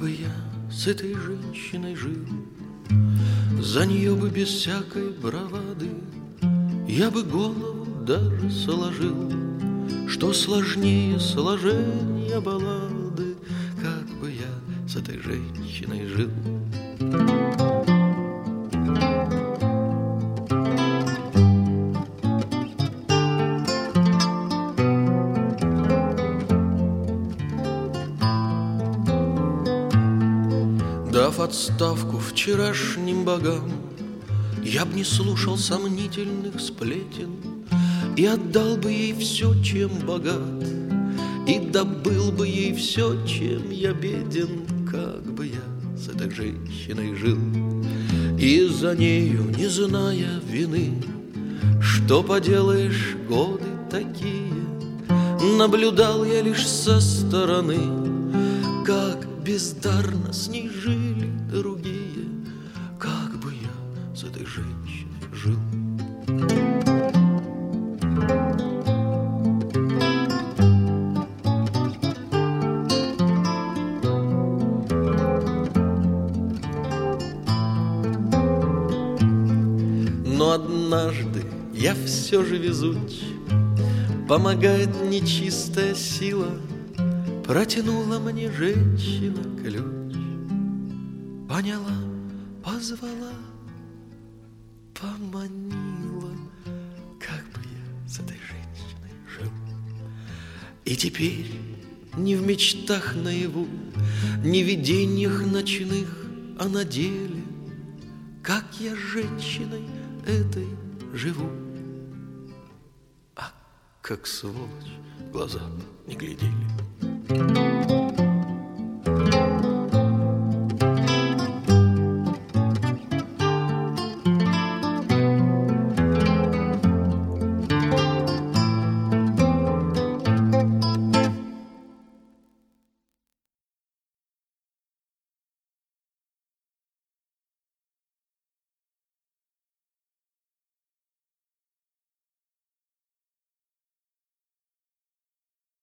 бы я с этой женщиной жил, за нее бы без всякой бравады я бы голову даже сложил, что сложнее сложения баллады, как бы я с этой женщиной жил. Дав отставку вчерашним богам, я б не слушал сомнительных сплетен и отдал бы ей все, чем богат, и добыл бы ей все, чем я беден, как бы я с этой женщиной жил. И за нею, не зная вины, что поделаешь, годы такие, наблюдал я лишь со стороны, как бездарно с ней жили другие, как бы я с этой женщиной жил. Но однажды я все же везуч, помогает нечистая сила, протянула мне женщина ключ, поняла, позвала, поманила, как бы я с этой женщиной жил. И теперь не в мечтах наяву, не в видениях ночных, а на деле, как я с женщиной этой живу. А как сволочь глаза не глядели.